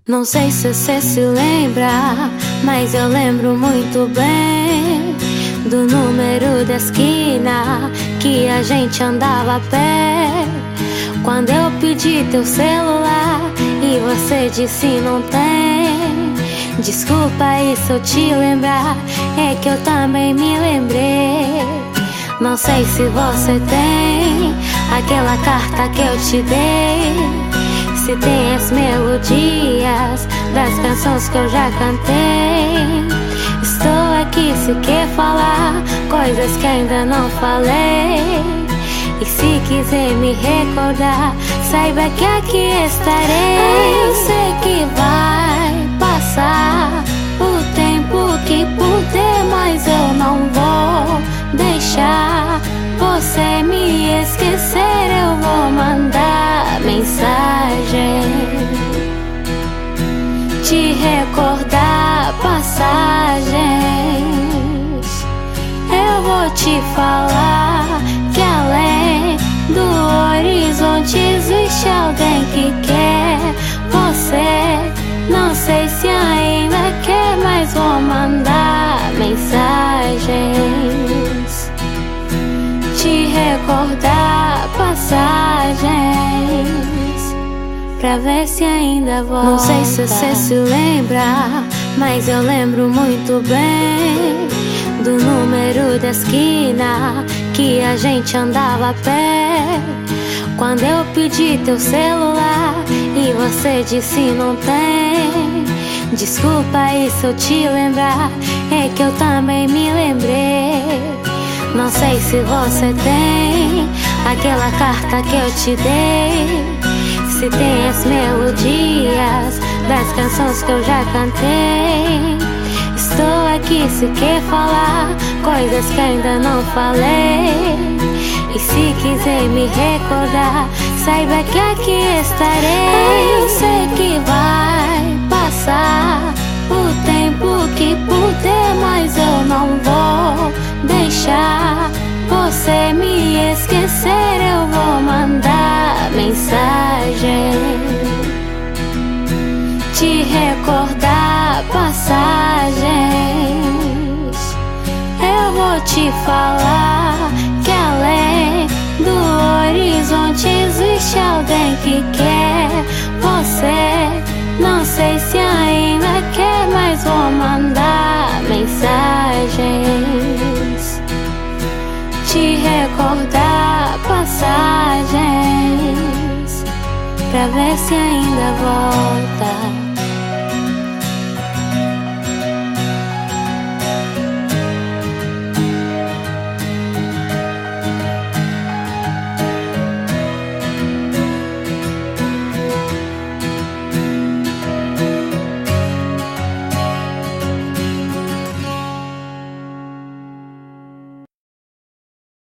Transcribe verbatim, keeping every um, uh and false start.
Não sei se você se lembra, mas eu lembro muito bem do número da esquina que a gente andava a pé. Quando eu pedi teu celular e você disse não tem. Desculpa aí se eu te lembrar, é que eu também me lembrei. Não sei se você tem aquela carta que eu te dei, se tem as melodias das canções que eu já cantei. Estou aqui se quer falar coisas que ainda não falei. E se quiser me recordar, saiba que aqui estarei. Eu sei que vai passar o tempo que puder, mas eu não vou deixar você me esquecer. Eu vou mandar mensagem, te recordar passagens. Eu vou te falar que além do horizonte existe alguém que quer você. Não sei se ainda quer, mas vou mandar mensagens, te recordar passagens, pra ver se ainda volta. Não sei se você se lembra, mas eu lembro muito bem do número da esquina que a gente andava a pé. Quando eu pedi teu celular e você disse não tem. Desculpa aí se eu te lembrar, é que eu também me lembrei. Não sei se você tem aquela carta que eu te dei, se tem as melodias das canções que eu já cantei. Estou aqui se quer falar coisas que ainda não falei. E se quiser me recordar, saiba que aqui estarei. Eu sei que vai passar o tempo que puder, mas eu não vou deixar você me esquecer. Eu vou mandar mensagem, te recordar passagens. Eu vou te falar que além do horizonte existe alguém que quer você. Não sei se ainda quer, mas vou mandar mensagens, te recordar passagens, pra ver se ainda volta.